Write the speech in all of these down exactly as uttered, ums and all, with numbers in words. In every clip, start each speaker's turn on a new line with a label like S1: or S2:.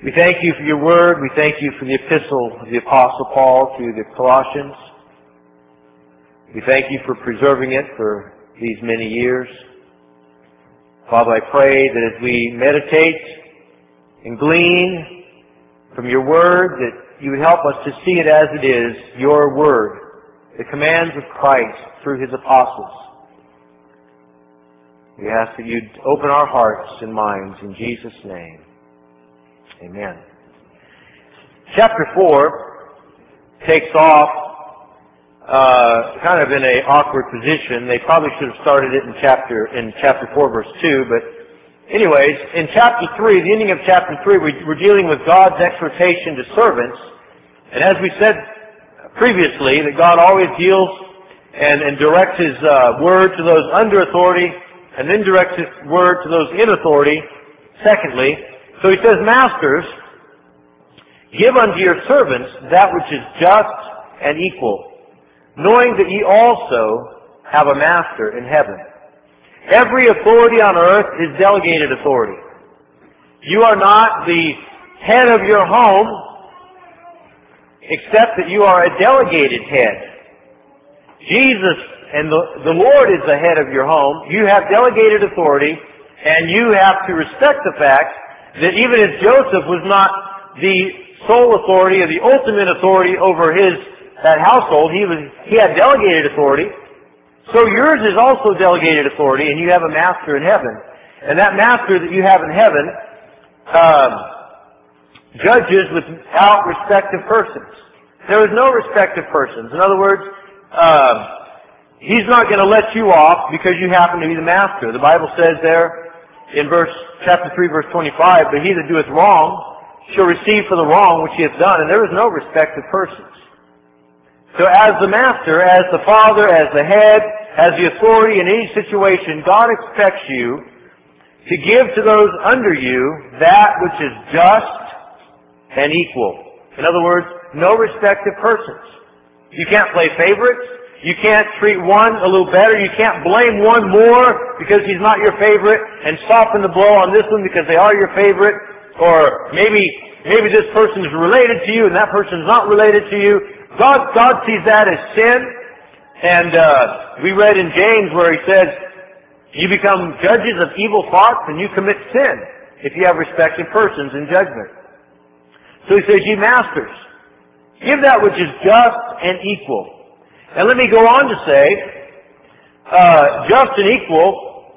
S1: We thank you for your word. We thank you for the epistle of the Apostle Paul to the Colossians. We thank you for preserving it for these many years. Father, I pray that as we meditate and glean from your word, that you would help us to see it as it is, your word, the commands of Christ through his apostles. We ask that you'd open our hearts and minds in Jesus' name. Amen. Chapter four takes off uh, kind of in an awkward position. They probably should have started it in chapter in chapter four, verse two. But anyways, in chapter three, the ending of chapter three, we, we're dealing with God's exhortation to servants. And as we said previously, that God always deals and, and directs his uh, word to those under authority, and then directs his word to those in authority, secondly. So he says, Masters, give unto your servants that which is just and equal, knowing that ye also have a master in heaven. Every authority on earth is delegated authority. You are not the head of your home, except that you are a delegated head. Jesus and the, the Lord is the head of your home. You have delegated authority, and you have to respect the fact that even as Joseph was not the sole authority or the ultimate authority over his that household, he was he had delegated authority. So yours is also delegated authority, and you have a master in heaven. And that master that you have in heaven um, judges without respect of persons. There is no respect of persons. In other words, um, he's not going to let you off because you happen to be the master. The Bible says there in verse chapter three, verse twenty-five, but he that doeth wrong shall receive for the wrong which he hath done, and there is no respect of persons. So as the master, as the father, as the head, as the authority in any situation, God expects you to give to those under you that which is just and equal. In other words, no respect of persons. You can't play favorites. You can't treat one a little better. You can't blame one more because he's not your favorite and soften the blow on this one because they are your favorite. Or maybe maybe this person is related to you and that person is not related to you. God God sees that as sin. And uh, we read in James where he says, you become judges of evil thoughts and you commit sin if you have respect of persons in judgment. So he says, ye masters, give that which is just and equal. And let me go on to say, uh, just and equal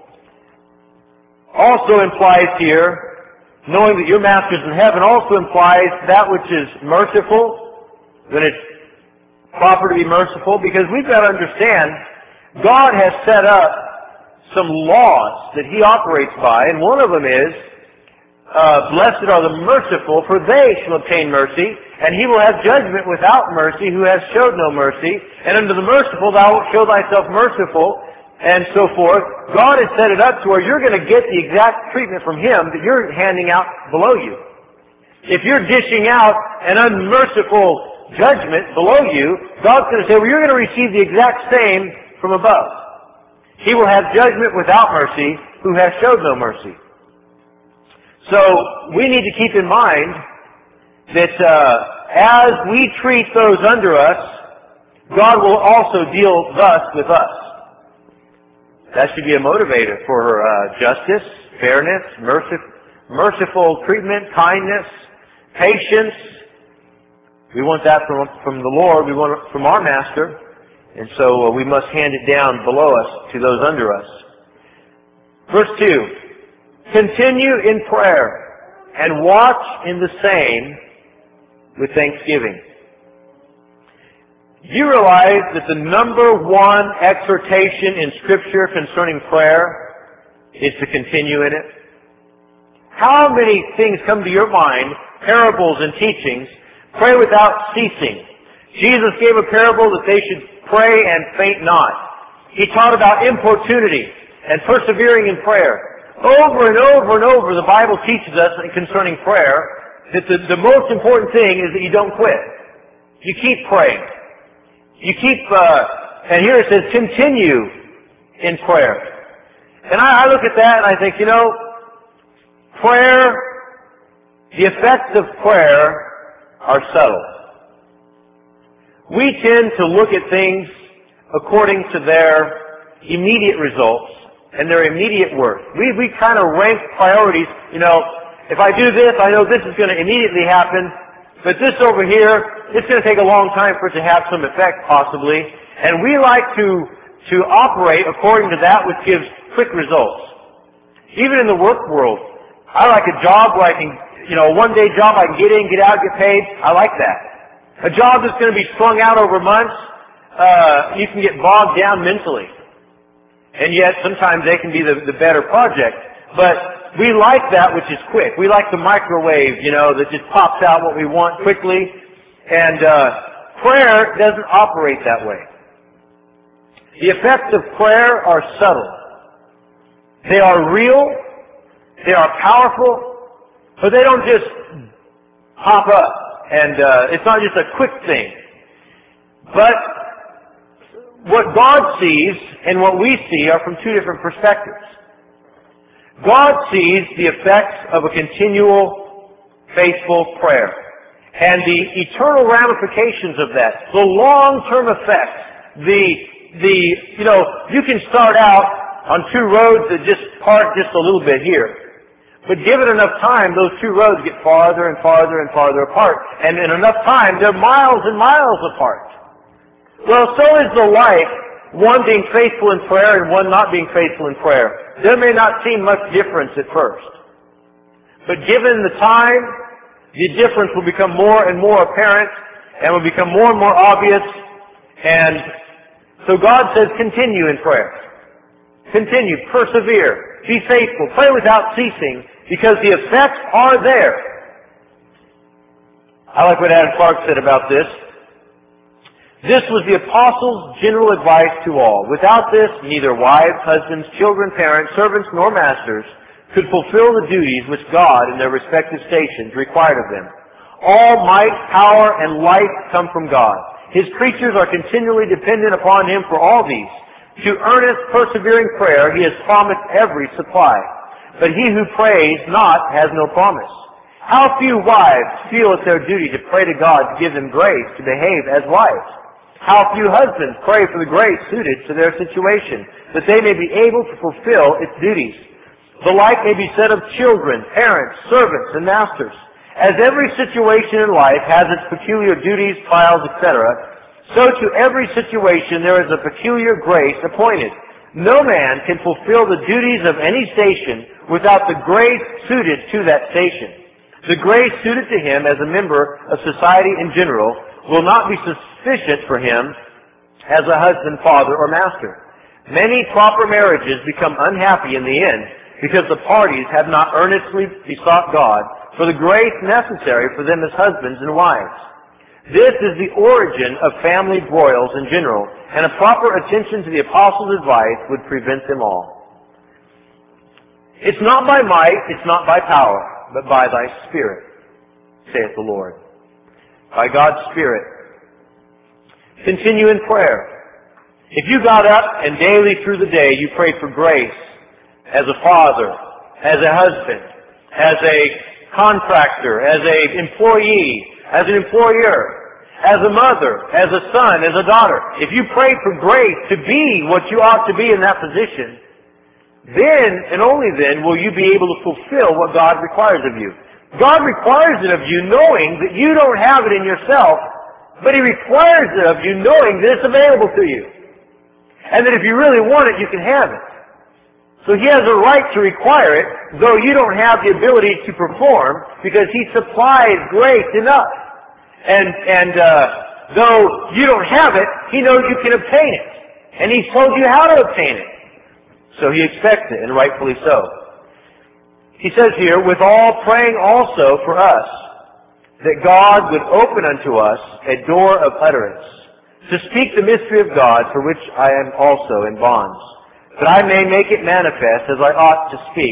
S1: also implies here, knowing that your master is in heaven, also implies that which is merciful, when it's proper to be merciful, because we've got to understand, God has set up some laws that he operates by, and one of them is, Uh, blessed are the merciful, for they shall obtain mercy, and he will have judgment without mercy, who has showed no mercy. And unto the merciful thou wilt show thyself merciful, and so forth. God has set it up to where you're going to get the exact treatment from him that you're handing out below you. If you're dishing out an unmerciful judgment below you, God's going to say, well, you're going to receive the exact same from above. He will have judgment without mercy, who has showed no mercy. So we need to keep in mind that uh, as we treat those under us, God will also deal thus with us. That should be a motivator for uh, justice, fairness, mercif- merciful treatment, kindness, patience. We want that from, from the Lord. We want it from our Master. And so uh, we must hand it down below us to those under us. Verse two. Continue in prayer and watch in the same with thanksgiving. Do you realize that the number one exhortation in Scripture concerning prayer is to continue in it? How many things come to your mind, parables and teachings, pray without ceasing? Jesus gave a parable that they should pray and faint not. He taught about importunity and persevering in prayer. Over and over and over, the Bible teaches us concerning prayer that the, the most important thing is that you don't quit. You keep praying. You keep, uh, and here it says, continue in prayer. And I, I look at that and I think, you know, prayer The effects of prayer are subtle. We tend to look at things according to their immediate results and their immediate worth. We, we kind of rank priorities. You know, if I do this, I know this is going to immediately happen. But this over here, it's going to take a long time for it to have some effect, possibly. And we like to, to operate according to that which gives quick results. Even in the work world, I like a job where I can, you know, a one-day job I can get in, get out, get paid. I like that. A job that's going to be strung out over months, uh, you can get bogged down mentally. And yet, sometimes they can be the, the better project. But we like that which is quick. We like the microwave, you know, that just pops out what we want quickly. And uh, prayer doesn't operate that way. The effects of prayer are subtle. They are real. They are powerful. But they don't just pop up. And uh, it's not just a quick thing. But what God sees and what we see are from two different perspectives. God sees the effects of a continual, faithful prayer. And the eternal ramifications of that. The long-term effects. The, the, you know, you can start out on two roads that just part just a little bit here. But given enough time, those two roads get farther and farther and farther apart. And in enough time, they're miles and miles apart. Well, so is the life, one being faithful in prayer and one not being faithful in prayer. There may not seem much difference at first. But given the time, the difference will become more and more apparent and will become more and more obvious. And so God says, continue in prayer. Continue, persevere, be faithful, pray without ceasing, because the effects are there. I like what Adam Clark said about this. This was the apostles' general advice to all. Without this, neither wives, husbands, children, parents, servants, nor masters could fulfill the duties which God in their respective stations required of them. All might, power, and life come from God. His creatures are continually dependent upon Him for all these. To earnest, persevering prayer, He has promised every supply. But he who prays not has no promise. How few wives feel it their duty to pray to God to give them grace to behave as wives. How few husbands pray for the grace suited to their situation, that they may be able to fulfill its duties. The like may be said of children, parents, servants, and masters. As every situation in life has its peculiar duties, trials, et cetera, so to every situation there is a peculiar grace appointed. No man can fulfill the duties of any station without the grace suited to that station. The grace suited to him as a member of society in general will not be sufficient for him as a husband, father, or master. Many proper marriages become unhappy in the end because the parties have not earnestly besought God for the grace necessary for them as husbands and wives. This is the origin of family broils in general, and a proper attention to the apostles' advice would prevent them all. It's not by might, it's not by power, but by thy Spirit, saith the Lord. By God's Spirit. Continue in prayer. If you got up and daily through the day you prayed for grace as a father, as a husband, as a contractor, as an employee, as an employer, as a mother, as a son, as a daughter, if you prayed for grace to be what you ought to be in that position, then and only then will you be able to fulfill what God requires of you. God requires it of you knowing that you don't have it in yourself, but He requires it of you knowing that it's available to you. And that if you really want it, you can have it. So He has a right to require it, though you don't have the ability to perform, because He supplies grace enough. And, and uh, though you don't have it, He knows you can obtain it. And He's told you how to obtain it. So He expects it, and rightfully so. He says here, with all praying also for us, that God would open unto us a door of utterance, to speak the mystery of God, for which I am also in bonds, that I may make it manifest as I ought to speak.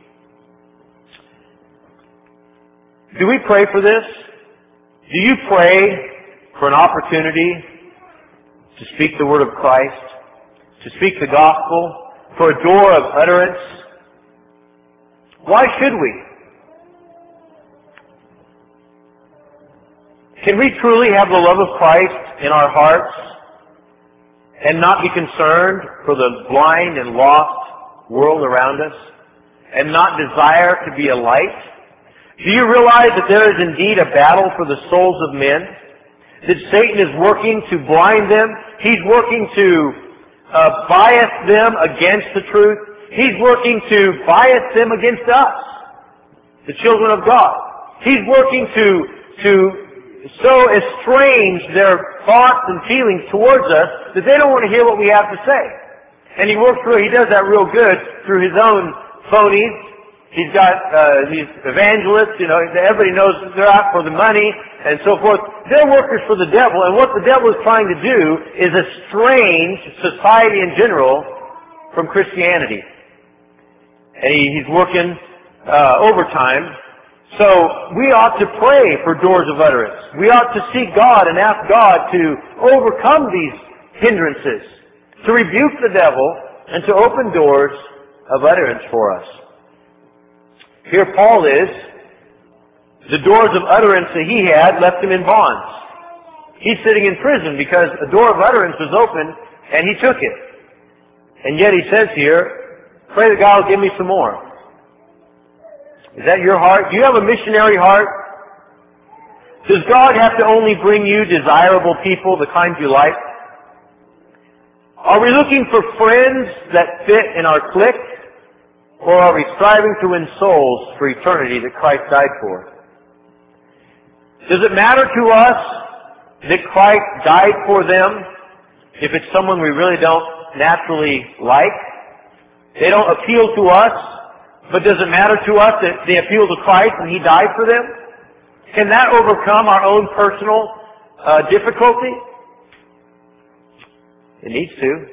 S1: Do we pray for this? Do you pray for an opportunity to speak the word of Christ, to speak the gospel, for a door of utterance? Why should we? Can we truly have the love of Christ in our hearts and not be concerned for the blind and lost world around us and not desire to be a light? Do you realize that there is indeed a battle for the souls of men? That Satan is working to blind them? He's working to uh, bias them against the truth. He's working to bias them against us, the children of God. He's working to, to so estrange their thoughts and feelings towards us that they don't want to hear what we have to say. And he works through, he does that real good through his own phonies. He's got uh, these evangelists, you know, everybody knows they're out for the money and so forth. They're workers for the devil, and what the devil is trying to do is estrange society in general from Christianity. And he, he's working uh, overtime. So we ought to pray for doors of utterance. We ought to seek God and ask God to overcome these hindrances, to rebuke the devil, and to open doors of utterance for us. Here Paul is. The doors of utterance that he had left him in bonds. He's sitting in prison because a door of utterance was open and he took it. And yet he says here, pray that God will give me some more. Is that your heart? Do you have a missionary heart? Does God have to only bring you desirable people, the kind you like? Are we looking for friends that fit in our clique? Or are we striving to win souls for eternity that Christ died for? Does it matter to us that Christ died for them if it's someone we really don't naturally like? They don't appeal to us, but does it matter to us that they appeal to Christ and He died for them? Can that overcome our own personal uh, difficulty? It needs to.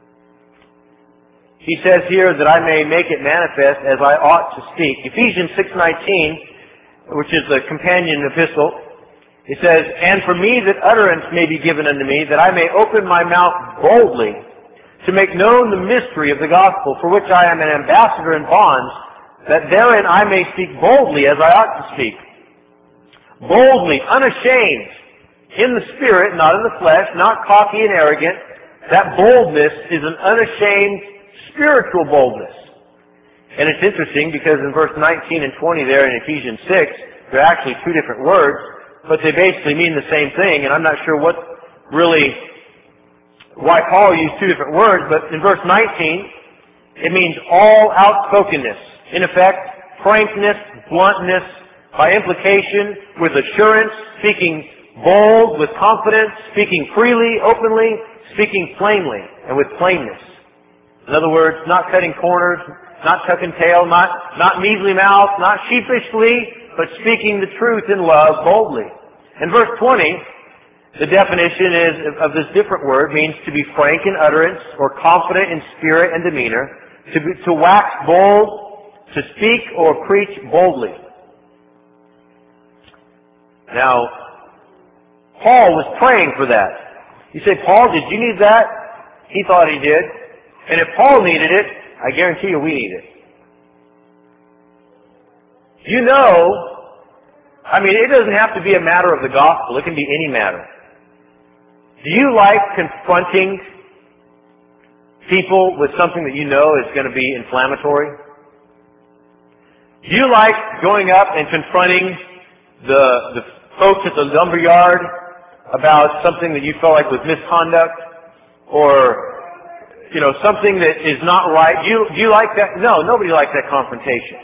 S1: He says here that I may make it manifest as I ought to speak. Ephesians six nineteen, which is the companion epistle, it says, and for me that utterance may be given unto me, that I may open my mouth boldly to make known the mystery of the gospel, for which I am an ambassador in bonds, that therein I may speak boldly as I ought to speak. Boldly, unashamed, in the spirit, not in the flesh, not cocky and arrogant. That boldness is an unashamed spiritual boldness. And it's interesting because in verse nineteen and twenty there in Ephesians six, they're actually two different words, but they basically mean the same thing, and I'm not sure what really, why Paul used two different words, but in verse nineteen, it means all outspokenness. In effect, frankness, bluntness, by implication, with assurance, speaking bold, with confidence, speaking freely, openly, speaking plainly, and with plainness. In other words, not cutting corners, not tucking tail, not, not measly mouth, not sheepishly, but speaking the truth in love boldly. In verse twenty, the definition is of this different word means to be frank in utterance or confident in spirit and demeanor, to, be, to wax bold, to speak or preach boldly. Now, Paul was praying for that. You say, Paul, did you need that? He thought he did. And if Paul needed it, I guarantee you we need it. You know, I mean, it doesn't have to be a matter of the gospel. It can be any matter. Do you like confronting people with something that you know is going to be inflammatory? Do you like going up and confronting the, the folks at the lumber yard about something that you felt like was misconduct? Or you know, something that is not right. Do you, do you like that? No, nobody likes that confrontation.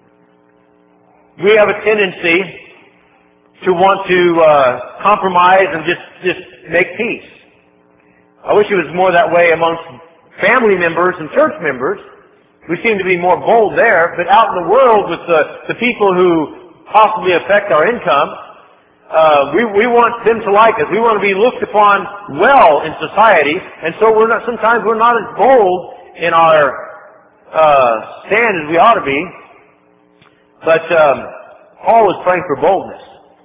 S1: We have a tendency to want to uh, compromise and just, just make peace. I wish it was more that way amongst family members and church members. We seem to be more bold there, but out in the world with the, the people who possibly affect our income, Uh, we, we want them to like us. We want to be looked upon well in society, and so we're not, sometimes we're not as bold in our uh, stand as we ought to be. But um, Paul was praying for boldness.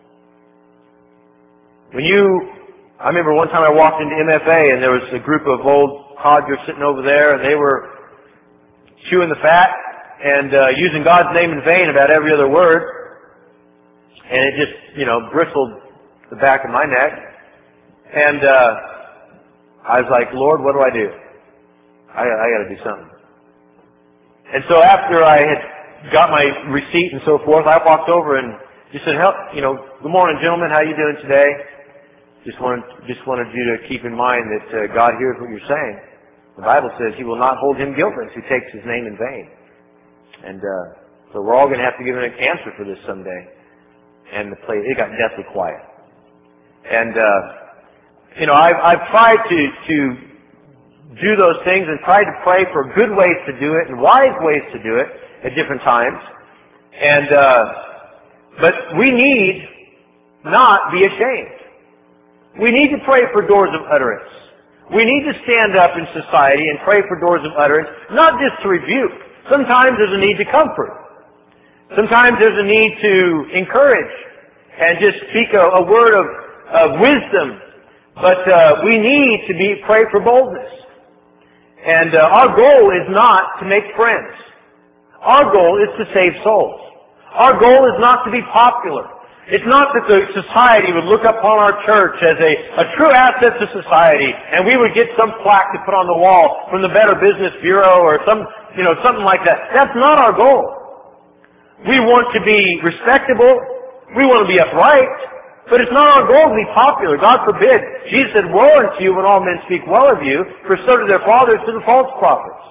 S1: When you, I remember one time I walked into M F A and there was a group of old codgers sitting over there, and they were chewing the fat and uh, using God's name in vain about every other word. And it just, you know, bristled the back of my neck. And uh, I was like, Lord, what do I do? I, I got to do something. And so after I had got my receipt and so forth, I walked over and just said, "Help, you know, good morning, gentlemen. How you doing today? Just wanted, just wanted you to keep in mind that uh, God hears what you're saying. The Bible says He will not hold him guiltless who takes His name in vain." And uh, so we're all going to have to give an answer for this someday. And the place, it got deathly quiet. And uh, you know, I've, I've tried to to do those things and tried to pray for good ways to do it and wise ways to do it at different times. And uh, but we need not be ashamed. We need to pray for doors of utterance. We need to stand up in society and pray for doors of utterance, not just to rebuke. Sometimes there's a need to comfort. Sometimes there's a need to encourage and just speak a, a word of, of wisdom. But uh, we need to be pray for boldness. And uh, our goal is not to make friends. Our goal is to save souls. Our goal is not to be popular. It's not that the society would look upon our church as a, a true asset to society, and we would get some plaque to put on the wall from the Better Business Bureau or some, you know, something like that. That's not our goal. We want to be respectable. We want to be upright. But it's not our goal to be popular. God forbid. Jesus said, "Woe unto you when all men speak well of you, for so do their fathers to the false prophets."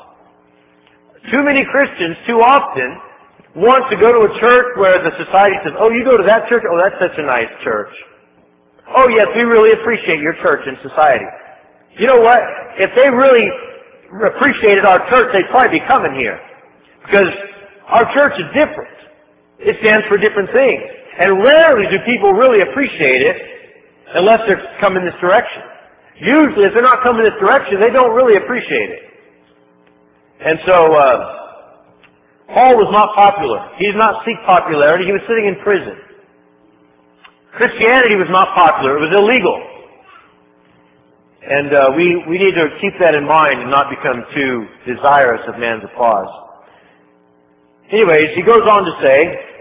S1: Too many Christians, too often, want to go to a church where the society says, "Oh, you go to that church? Oh, that's such a nice church. Oh, yes, we really appreciate your church in society." You know what? If they really appreciated our church, they'd probably be coming here. Because our church is different. It stands for different things. And rarely do people really appreciate it unless they're coming this direction. Usually, if they're not coming this direction, they don't really appreciate it. And so, uh, Paul was not popular. He did not seek popularity. He was sitting in prison. Christianity was not popular. It was illegal. And uh, we, we need to keep that in mind and not become too desirous of man's applause. Anyways, he goes on to say,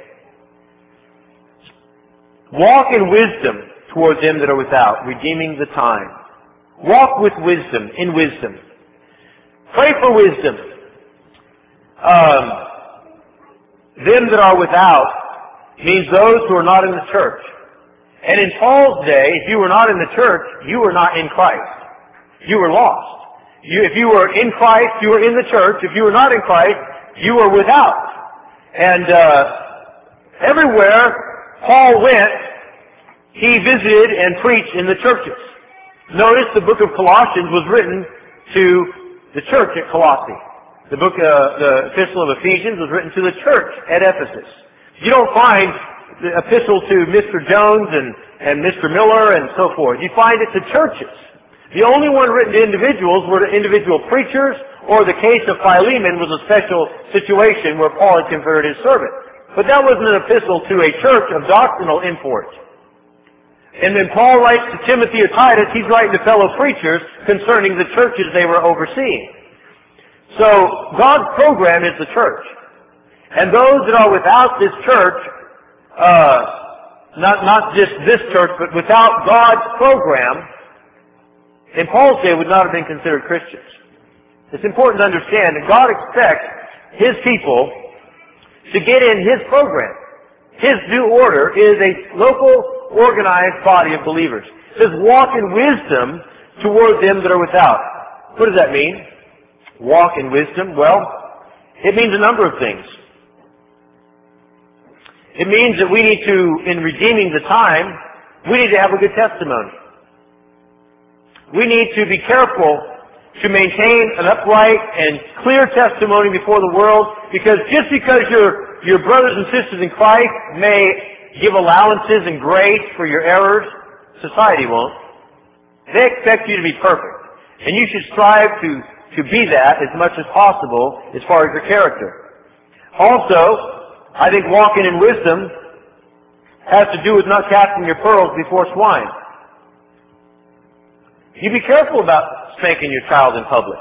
S1: "Walk in wisdom toward them that are without, redeeming the time." Walk with wisdom, in wisdom. Pray for wisdom. Um, them that are without means those who are not in the church. And in Paul's day, if you were not in the church, you were not in Christ. You were lost. You, if you were in Christ, you were in the church. If you were not in Christ, you were without. And uh, everywhere Paul went, he visited and preached in the churches. Notice the book of Colossians was written to the church at Colossae. The book, uh, the epistle of Ephesians was written to the church at Ephesus. You don't find the epistle to Mister Jones and, and Mister Miller and so forth. You find it to churches. The only one written to individuals were to individual preachers, or the case of Philemon was a special situation where Paul had converted his servant. But that wasn't an epistle to a church of doctrinal import. And then Paul writes to Timothy or Titus, he's writing to fellow preachers concerning the churches they were overseeing. So, God's program is the church. And those that are without this church, uh, not, not just this church, but without God's program, in Paul's day would not have been considered Christians. It's important to understand that God expects His people to get in His program. His new order is a local, organized body of believers. It says, walk in wisdom toward them that are without. What does that mean? Walk in wisdom? Well, it means a number of things. It means that we need to, in redeeming the time, we need to have a good testimony. We need to be careful to maintain an upright and clear testimony before the world, because just because your, your brothers and sisters in Christ may give allowances and grace for your errors, society won't. They expect you to be perfect. And you should strive to, to be that as much as possible as far as your character. Also, I think walking in wisdom has to do with not casting your pearls before swine. You be careful about spanking your child in public.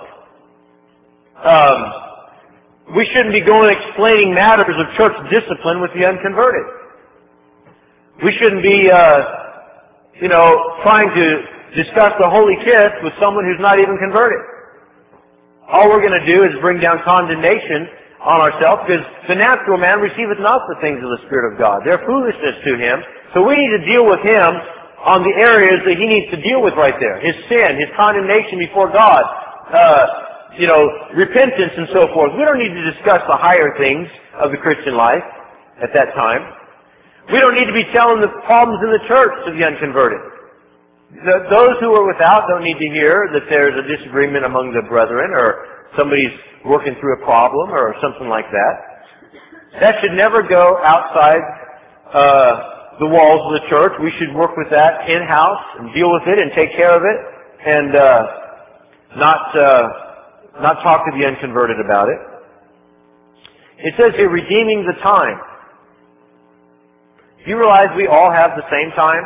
S1: Um, we shouldn't be going explaining matters of church discipline with the unconverted. We shouldn't be uh, you know, trying to discuss the holy kiss with someone who's not even converted. All we're going to do is bring down condemnation on ourselves, because the natural man receiveth not the things of the Spirit of God. They're foolishness to him. So we need to deal with him on the areas that he needs to deal with right there. His sin, his condemnation before God, uh, you know, repentance and so forth. We don't need to discuss the higher things of the Christian life at that time. We don't need to be telling the problems in the church to the unconverted. The, those who are without don't need to hear that there's a disagreement among the brethren, or somebody's working through a problem or something like that. That should never go outside uh, the walls of the church. We should work with that in-house and deal with it and take care of it, and uh, not uh, not talk to the unconverted about it. It says here, redeeming the time. Do you realize we all have the same time?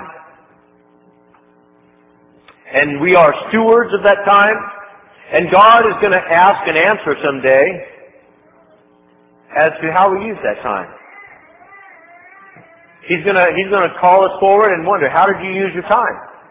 S1: And we are stewards of that time? And God is going to ask and answer someday as to how we use that time. He's going to, He's going to call us forward and wonder, how did you use your time?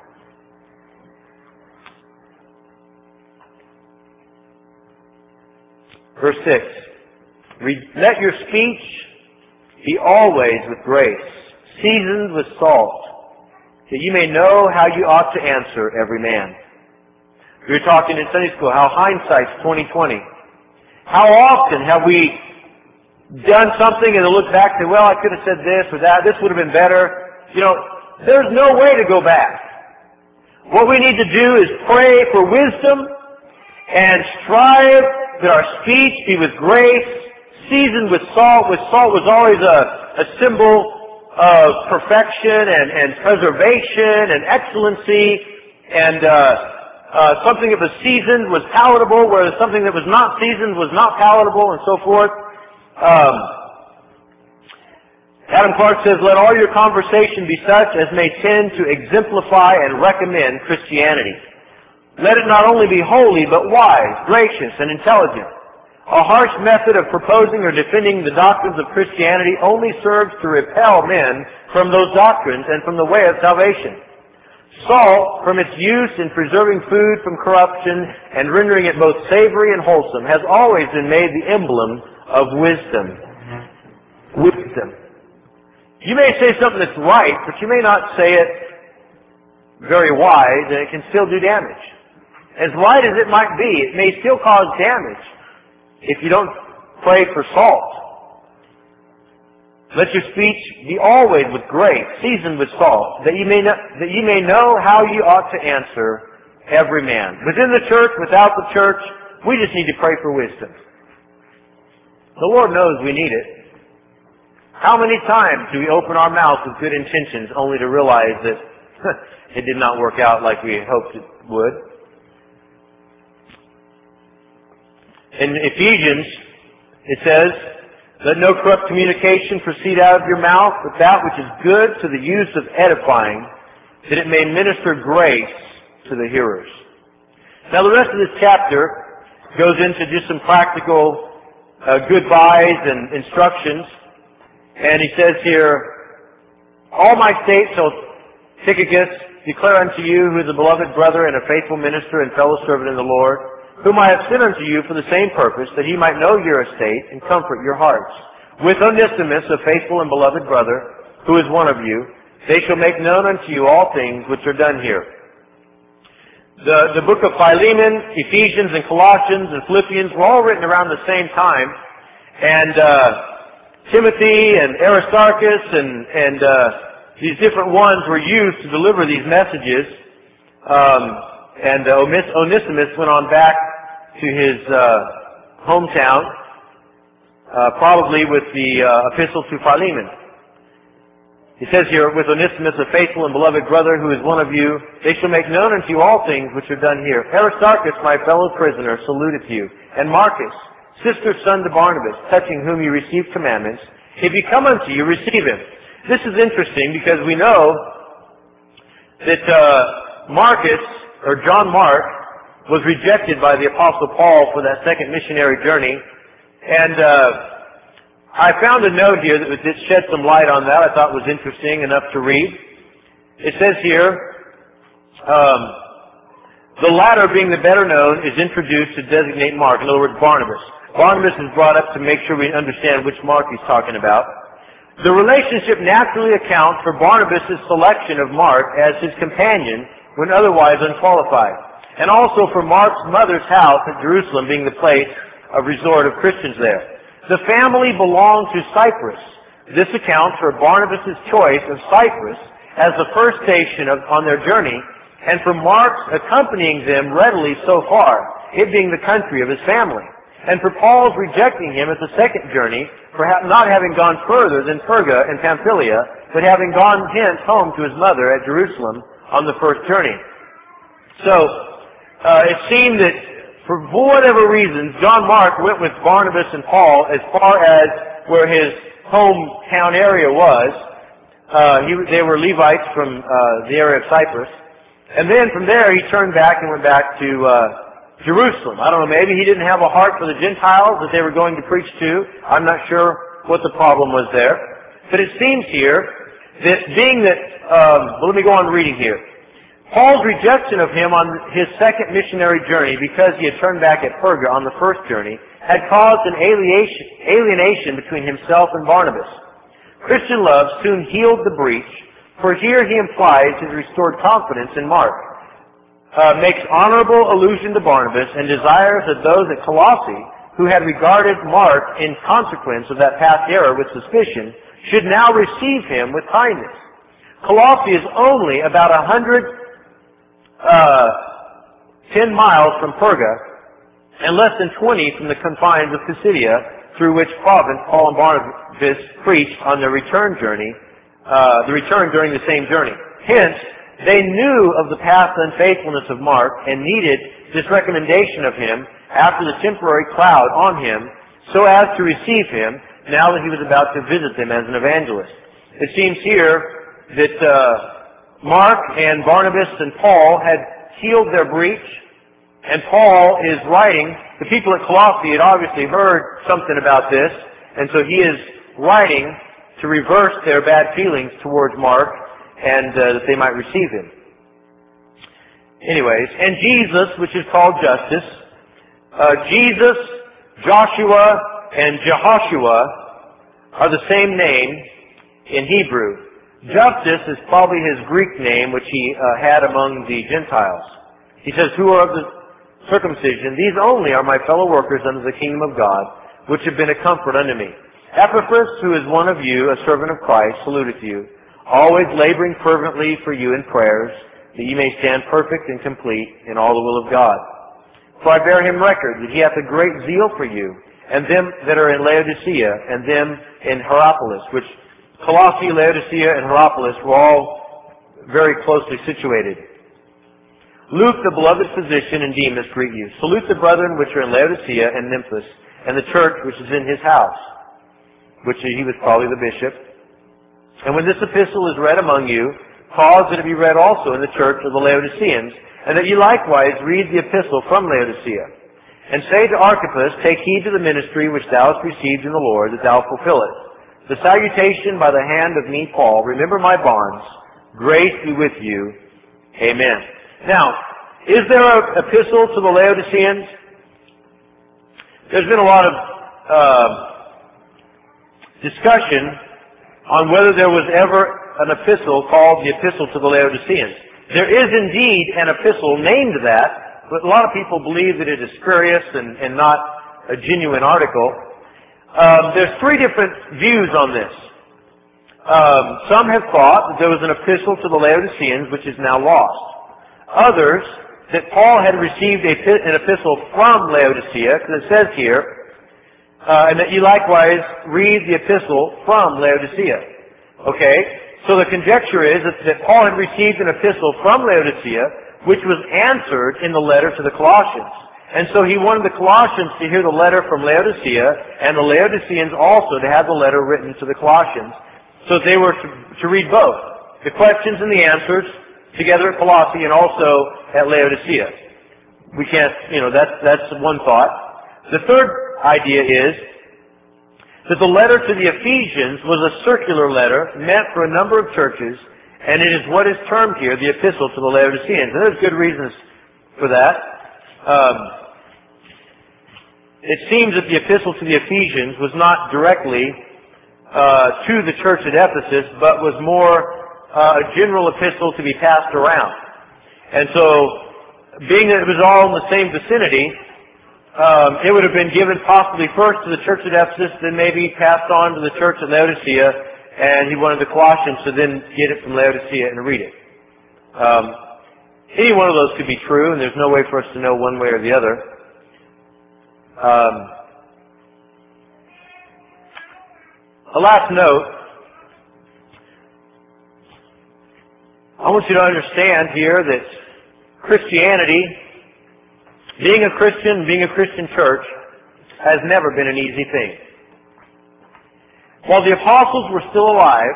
S1: Verse six. Let your speech be always with grace, seasoned with salt, that you may know how you ought to answer every man. We were talking in Sunday school how hindsight's twenty twenty. How often have we done something and look back and say, well, I could have said this or that, this would have been better. You know, there's no way to go back. What we need to do is pray for wisdom and strive that our speech be with grace, seasoned with salt. With salt was always a, a symbol of perfection and, and preservation and excellency, and uh, uh, something that was seasoned was palatable, whereas something that was not seasoned was not palatable, and so forth. Um, Adam Clark says, let all your conversation be such as may tend to exemplify and recommend Christianity. Let it not only be holy, but wise, gracious, and intelligent. A harsh method of proposing or defending the doctrines of Christianity only serves to repel men from those doctrines and from the way of salvation. Salt, from its use in preserving food from corruption and rendering it both savory and wholesome, has always been made the emblem of wisdom. Wisdom. You may say something that's right, but you may not say it very wise, and it can still do damage. As right as it might be, it may still cause damage if you don't pray for salt. Let your speech be always with grace, seasoned with salt, that you may know, that you may know how you ought to answer every man. Within the church, without the church, we just need to pray for wisdom. The Lord knows we need it. How many times do we open our mouths with good intentions only to realize that it did not work out like we hoped it would? In Ephesians, it says, let no corrupt communication proceed out of your mouth, but that which is good to the use of edifying, that it may minister grace to the hearers. Now the rest of this chapter goes into just some practical uh, goodbyes and instructions. And he says here, all my state shall Tychicus declare unto you, who is a beloved brother and a faithful minister and fellow servant in the Lord, whom I have sent unto you for the same purpose, that he might know your estate and comfort your hearts. With Onesimus, a faithful and beloved brother, who is one of you, they shall make known unto you all things which are done here. The, the book of Philemon, Ephesians, and Colossians, and Philippians were all written around the same time. And uh, Timothy and Aristarchus and, and uh, these different ones were used to deliver these messages. Um, And uh, Onesimus went on back to his uh, hometown, uh, probably with the uh, epistle to Philemon. He says here, with Onesimus, a faithful and beloved brother who is one of you, they shall make known unto you all things which are done here. Aristarchus, my fellow prisoner, saluteth you. And Marcus, sister's son to Barnabas, touching whom you received commandments. If he come unto you, receive him. This is interesting because we know that uh, Marcus, or John Mark, was rejected by the Apostle Paul for that second missionary journey. And uh, I found a note here that, that shed some light on that I thought was interesting enough to read. it says here, um, the latter being the better known is introduced to designate Mark. In other words, Barnabas. Barnabas is brought up to make sure we understand which Mark he's talking about. The relationship naturally accounts for Barnabas' selection of Mark as his companion when otherwise unqualified, and also for Mark's mother's house at Jerusalem being the place of resort of Christians there. The family belonged to Cyprus. This accounts for Barnabas' choice of Cyprus as the first station of, on their journey, and for Mark's accompanying them readily so far, it being the country of his family. And for Paul's rejecting him at the second journey, for not having gone further than Perga and Pamphylia, but having gone hence home to his mother at Jerusalem on the first journey. So, uh, it seemed that for whatever reasons, John Mark went with Barnabas and Paul as far as where his hometown area was. Uh, he, they were Levites from uh, the area of Cyprus. And then from there he turned back and went back to uh, Jerusalem. I don't know, maybe he didn't have a heart for the Gentiles that they were going to preach to. I'm not sure what the problem was there. But it seems here that being that, um, well, let me go on reading here. Paul's rejection of him on his second missionary journey because he had turned back at Perga on the first journey had caused an alienation, alienation between himself and Barnabas. Christian love soon healed the breach, for here he implies his restored confidence in Mark. Uh, makes honorable allusion to Barnabas and desires that those at Colossae who had regarded Mark in consequence of that past error with suspicion should now receive him with kindness. Colossae is only about a hundred, uh, ten miles from Perga and less than twenty from the confines of Pisidia, through which province Paul and Barnabas preached on their return journey, uh, the return during the same journey. Hence, they knew of the past unfaithfulness of Mark and needed this recommendation of him after the temporary cloud on him so as to receive him now that he was about to visit them as an evangelist. It seems here that uh, Mark and Barnabas and Paul had healed their breach, and Paul is writing. The people at Colossae had obviously heard something about this, and so he is writing to reverse their bad feelings towards Mark and uh, that they might receive him. Anyways, and Jesus, which is called Justus, uh, Jesus, Joshua, and Jehoshua are the same name in Hebrew. Justus is probably his Greek name, which he uh, had among the Gentiles. He says, who are of the circumcision, these only are my fellow workers under the kingdom of God, which have been a comfort unto me. Epaphras, who is one of you, a servant of Christ, saluteth you, always laboring fervently for you in prayers, that ye may stand perfect and complete in all the will of God. For I bear him record that he hath a great zeal for you, and them that are in Laodicea, and them in Hierapolis, which Colossae, Laodicea, and Hierapolis were all very closely situated. Luke, the beloved physician, and Demas greet you. Salute the brethren which are in Laodicea and Memphis, and the church which is in his house, which he was probably the bishop. And when this epistle is read among you, cause that it be read also in the church of the Laodiceans, and that ye likewise read the epistle from Laodicea. And say to Archippus, take heed to the ministry which thou hast received in the Lord, that thou fulfill it. The salutation by the hand of me, Paul. Remember my bonds. Grace be with you. Amen. Now, is there an epistle to the Laodiceans? There's been a lot of uh, discussion on whether there was ever an epistle called the Epistle to the Laodiceans. There is indeed an epistle named that, but a lot of people believe that it is spurious and, and not a genuine article. Um, there's three different views on this. Um, some have thought that there was an epistle to the Laodiceans which is now lost. Others, that Paul had received a, an epistle from Laodicea, because it says here, uh, and that you likewise read the epistle from Laodicea. Okay? So the conjecture is that, that Paul had received an epistle from Laodicea, which was answered in the letter to the Colossians. And so he wanted the Colossians to hear the letter from Laodicea, and the Laodiceans also to have the letter written to the Colossians. So they were to, to read both, the questions and the answers, together at Colossae and also at Laodicea. We can't, you know, that's, that's one thought. The third idea is that the letter to the Ephesians was a circular letter meant for a number of churches, And it is what is termed here the epistle to the Laodiceans. And there's good reasons for that. Um, it seems that the epistle to the Ephesians was not directly uh, to the church at Ephesus, but was more uh, a general epistle to be passed around. And so, being that it was all in the same vicinity, um, it would have been given possibly first to the church at Ephesus, then maybe passed on to the church at Laodicea, and he wanted the Colossians to then get it from Laodicea and read it. Um, any one of those could be true, and there's no way for us to know one way or the other. Um, a last note. I want you to understand here that Christianity, being a Christian, being a Christian church, has never been an easy thing. While the apostles were still alive,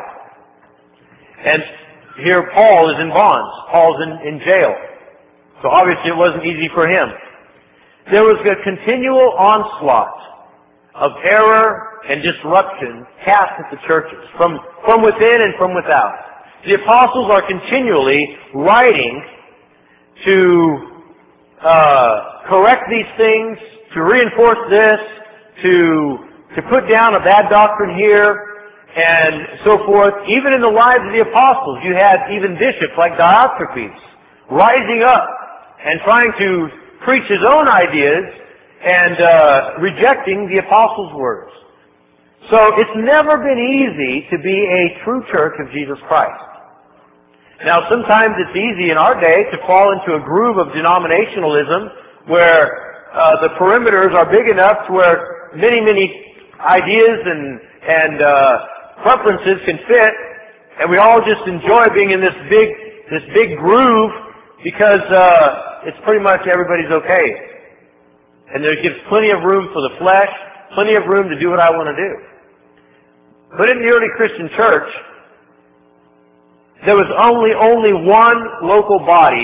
S1: and here Paul is in bonds, Paul's in, in jail, so obviously it wasn't easy for him. There was a continual onslaught of error and disruption cast at the churches, from, from within and from without. The apostles are continually writing to uh, correct these things, to reinforce this, to to put down a bad doctrine here, and so forth. Even in the lives of the apostles, you had even bishops like Diotrephes rising up and trying to preach his own ideas and uh, rejecting the apostles' words. So it's never been easy to be a true church of Jesus Christ. Now, sometimes it's easy in our day to fall into a groove of denominationalism where uh, the perimeters are big enough to where many, many ideas and and uh, preferences can fit, and we all just enjoy being in this big this big groove because uh, it's pretty much everybody's okay, and there gives plenty of room for the flesh, plenty of room to do what I want to do. But in the early Christian church, there was only only one local body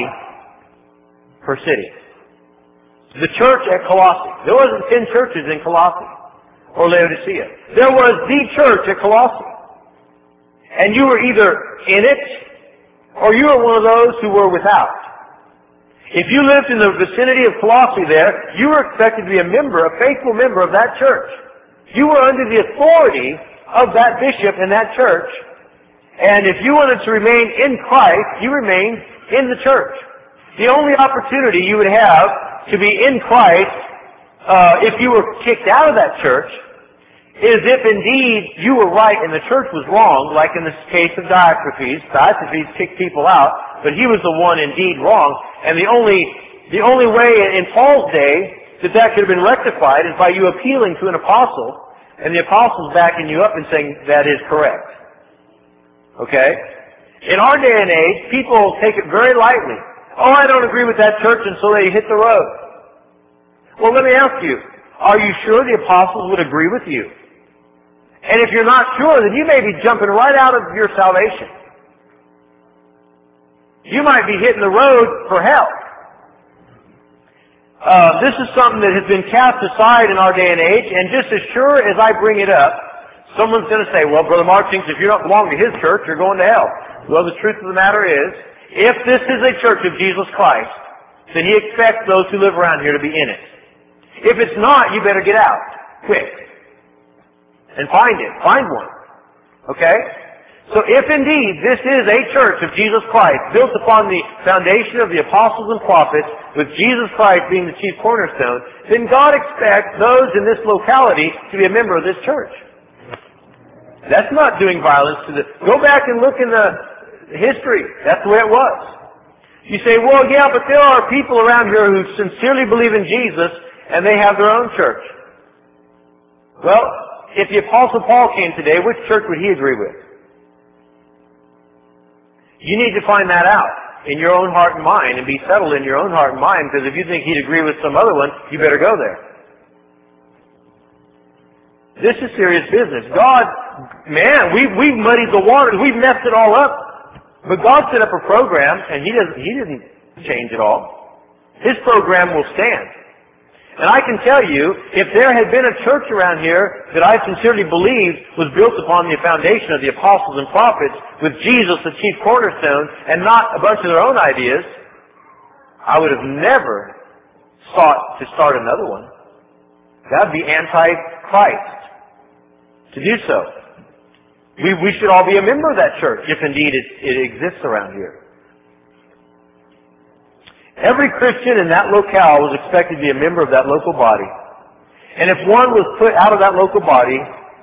S1: per city. The church at Colossae. There wasn't ten churches in Colossae or Laodicea. There was the church at Colossae. And you were either in it, or you were one of those who were without. If you lived in the vicinity of Colossae there, you were expected to be a member, a faithful member of that church. You were under the authority of that bishop in that church. And if you wanted to remain in Christ, you remained in the church. The only opportunity you would have to be in Christ, uh, if you were kicked out of that church, is if indeed you were right and the church was wrong, like in the case of Diotrephes. Diotrephes kicked people out, but he was the one indeed wrong. And the only, the only way in Paul's day that that could have been rectified is by you appealing to an apostle, and the apostle's backing you up and saying that is correct. Okay? In our day and age, people take it very lightly. Oh, I don't agree with that church, and so they hit the road. Well, let me ask you, are you sure the apostles would agree with you? And if you're not sure, then you may be jumping right out of your salvation. You might be hitting the road for hell. Uh, this is something that has been cast aside in our day and age, and just as sure as I bring it up, someone's going to say, well, Brother Mark thinks if you don't belong to his church, you're going to hell. Well, the truth of the matter is, if this is a church of Jesus Christ, then he expects those who live around here to be in it. If it's not, you better get out, quick, and find it. Find one. Okay? So if indeed this is a church of Jesus Christ, built upon the foundation of the apostles and prophets, with Jesus Christ being the chief cornerstone, then God expects those in this locality to be a member of this church. That's not doing violence to the... Go back and look in the history. That's the way it was. You say, well, yeah, but there are people around here who sincerely believe in Jesus, and they have their own church. Well, if the Apostle Paul came today, which church would he agree with? You need to find that out in your own heart and mind and be settled in your own heart and mind, because if you think he'd agree with some other one, you better go there. This is serious business. God, man, we, we've muddied the waters. We've messed it all up. But God set up a program, and He doesn't, He didn't change it all. His program will stand. And I can tell you, if there had been a church around here that I sincerely believed was built upon the foundation of the apostles and prophets, with Jesus the chief cornerstone, and not a bunch of their own ideas, I would have never sought to start another one. That would be anti-Christ to do so. We, we should all be a member of that church, if indeed it, it exists around here. Every Christian in that locale was expected to be a member of that local body. And if one was put out of that local body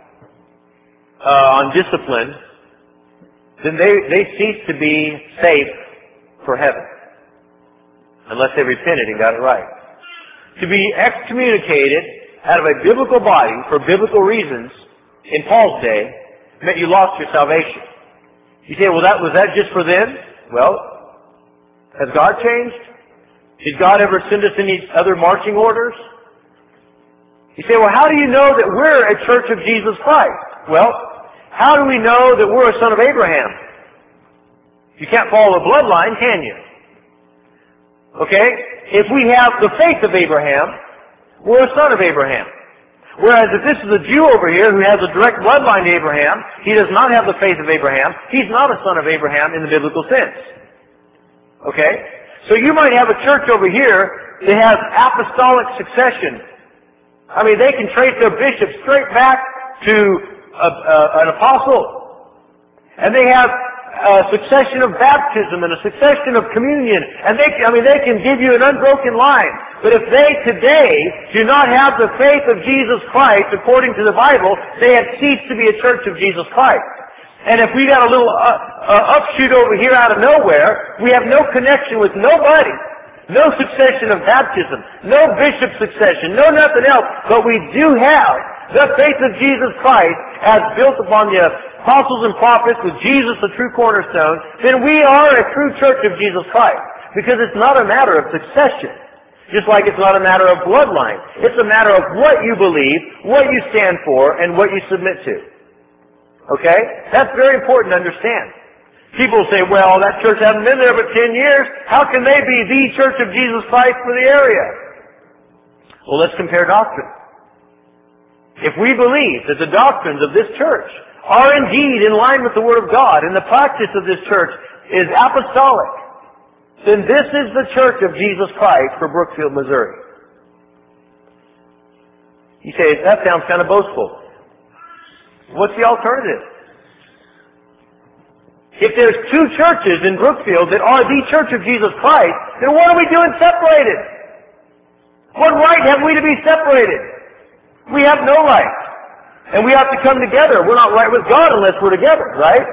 S1: uh, on discipline, then they, they ceased to be safe for heaven. Unless they repented and got it right. To be excommunicated out of a biblical body for biblical reasons in Paul's day meant you lost your salvation. You say, well, that was that just for them? Well, has God changed? Did God ever send us any other marching orders? You say, well, how do you know that we're a church of Jesus Christ? Well, how do we know that we're a son of Abraham? You can't follow a bloodline, can you? Okay? If we have the faith of Abraham, we're a son of Abraham. Whereas if this is a Jew over here who has a direct bloodline to Abraham, he does not have the faith of Abraham. He's not a son of Abraham in the biblical sense. Okay? So you might have a church over here that has apostolic succession. I mean, they can trace their bishop straight back to a, a, an apostle. And they have a succession of baptism and a succession of communion. And they, I mean, they can give you an unbroken line. But if they today do not have the faith of Jesus Christ according to the Bible, they have ceased to be a church of Jesus Christ. And if we got a little uh, uh, upshoot over here out of nowhere, we have no connection with nobody. No succession of baptism. No bishop succession. No nothing else. But we do have the faith of Jesus Christ as built upon the apostles and prophets with Jesus the true cornerstone. Then we are a true church of Jesus Christ. Because it's not a matter of succession. Just like it's not a matter of bloodline. It's a matter of what you believe, what you stand for, and what you submit to. Okay? That's very important to understand. People say, well, that church hasn't been there but ten years. How can they be the church of Jesus Christ for the area? Well, let's compare doctrine. If we believe that the doctrines of this church are indeed in line with the Word of God and the practice of this church is apostolic, then this is the church of Jesus Christ for Brookfield, Missouri. You say, that sounds kind of boastful. What's the alternative? If there's two churches in Brookfield that are the church of Jesus Christ, then what are we doing separated? What right have we to be separated? We have no right. And we have to come together. We're not right with God unless we're together, right?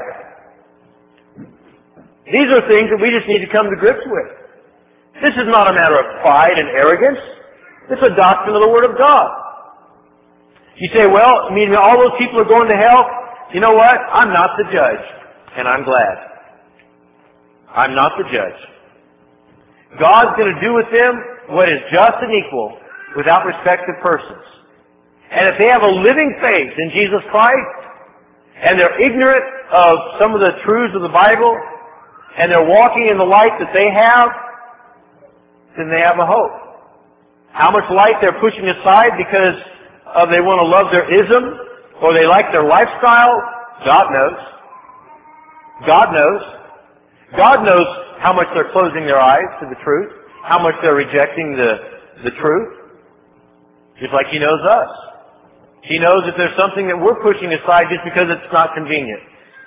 S1: These are things that we just need to come to grips with. This is not a matter of pride and arrogance. It's a doctrine of the Word of God. You say, well, I mean, all those people are going to hell. You know what? I'm not the judge. And I'm glad. I'm not the judge. God's going to do with them what is just and equal without respect of persons. And if they have a living faith in Jesus Christ, and they're ignorant of some of the truths of the Bible, and they're walking in the light that they have, then they have a hope. How much light they're pushing aside because of they want to love their ism, or they like their lifestyle, God knows. God knows. God knows how much they're closing their eyes to the truth, how much they're rejecting the, the truth, just like He knows us. He knows if there's something that we're pushing aside just because it's not convenient.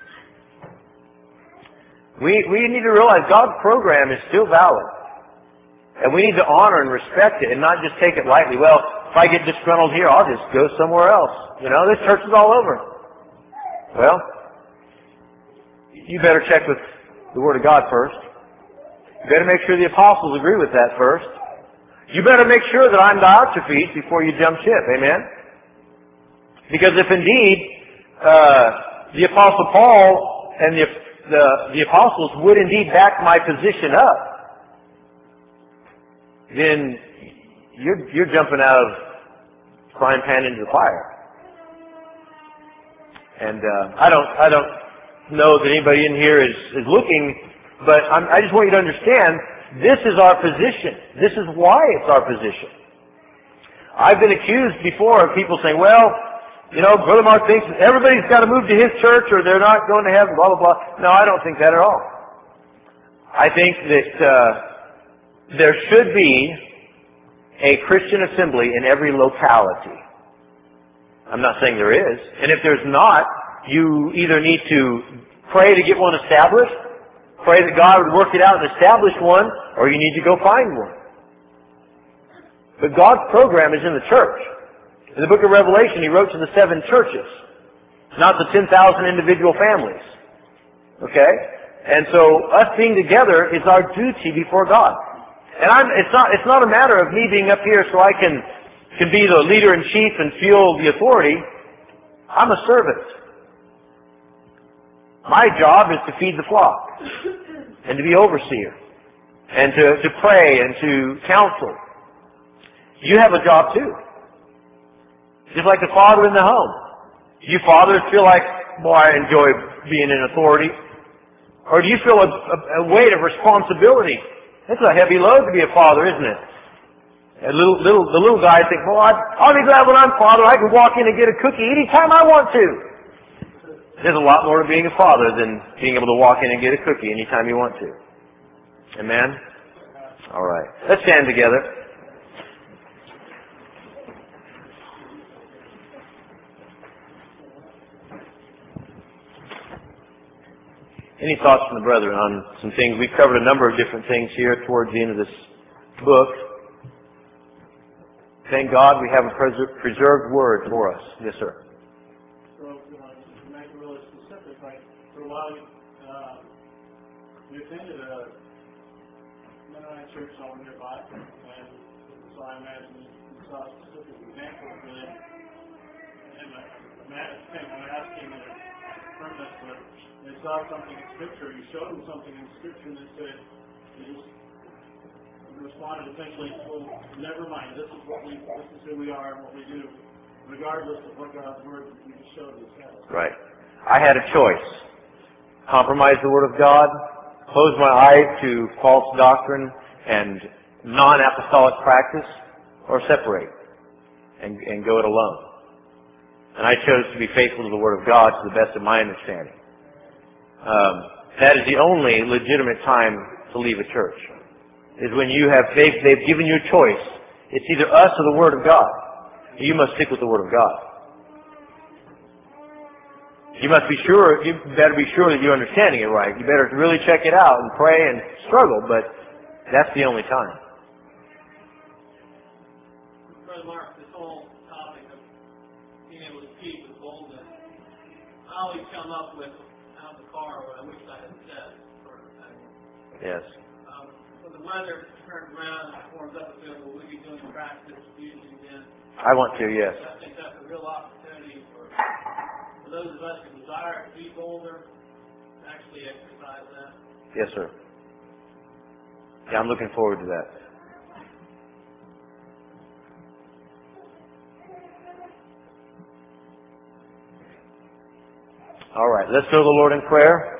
S1: We, we need to realize God's program is still valid. And we need to honor and respect it and not just take it lightly. Well, if I get disgruntled here, I'll just go somewhere else. You know, this church is all over. Well, you better check with the Word of God first. You better make sure the apostles agree with that first. You better make sure that I'm Diotrephes before you jump ship. Amen? Because if indeed uh, the Apostle Paul and the, the, the apostles would indeed back my position up, then you're, you're jumping out of frying pan into the fire. And uh, I don't I don't know that anybody in here is, is looking, but I'm, I just want you to understand this is our position. This is why it's our position. I've been accused before of people saying, well, you know, Brother Mark thinks everybody's got to move to his church or they're not going to heaven, blah, blah, blah. No, I don't think that at all. I think that uh, there should be a Christian assembly in every locality. I'm not saying there is. And if there's not, you either need to pray to get one established, pray that God would work it out and establish one, or you need to go find one. But God's program is in the church. In the book of Revelation, He wrote to the seven churches, not the ten thousand individual families. Okay? And so us being together is our duty before God. And I'm, it's not it's not a matter of me being up here so I can, can be the leader in chief and feel the authority. I'm a servant. My job is to feed the flock and to be overseer and to, to pray and to counsel. You have a job too. Just like the father in the home. You fathers feel like, boy, I enjoy being in authority. Or do you feel a, a, a weight of responsibility? It's a heavy load to be a father, isn't it? A little, little, the little guy thinks, well, I'd, I'll be glad when I'm father. I can walk in and get a cookie anytime I want to. There's a lot more to being a father than being able to walk in and get a cookie anytime you want to. Amen? All right. Let's stand together. Any thoughts from the brethren on some things? We've covered a number of different things here towards the end of this book. Thank God we have a preserved word for us. Yes, sir.
S2: So, uh, to make it really specific, like for a while uh, we attended a Mennonite church over nearby, and so I imagine you saw specific examples of it. And I imagine when I asked him to confirm this, but they saw something in Scripture, you showed them something in Scripture, and they said, you just responded essentially, well, never mind, this is what we, this is who we are and what we do, regardless of what God's Word you just showed us.
S1: Right. I had a choice. Compromise the Word of God, close my eyes to false doctrine and non-apostolic practice, or separate and, and go it alone. And I chose to be faithful to the Word of God to the best of my understanding. Um, that is the only legitimate time to leave a church. Is when you have they've, they've given you a choice. It's either us or the Word of God. You must stick with the Word of God. You must be sure. You better be sure that you're understanding it right. You better really check it out and pray and struggle. But that's the only time.
S3: Brother Mark, this whole topic of being able to speak with boldness, I always come up with out of the car what I wish I had said. For, uh,
S1: Yes.
S3: When the weather turns around and warms up a bit, will we be doing practice usually then?
S1: I want to, yes.
S3: I think that's a real opportunity for, for those of us who desire to be bolder to actually exercise that.
S1: Yes, sir. Yeah, I'm looking forward to that. All right, let's go to the Lord in prayer.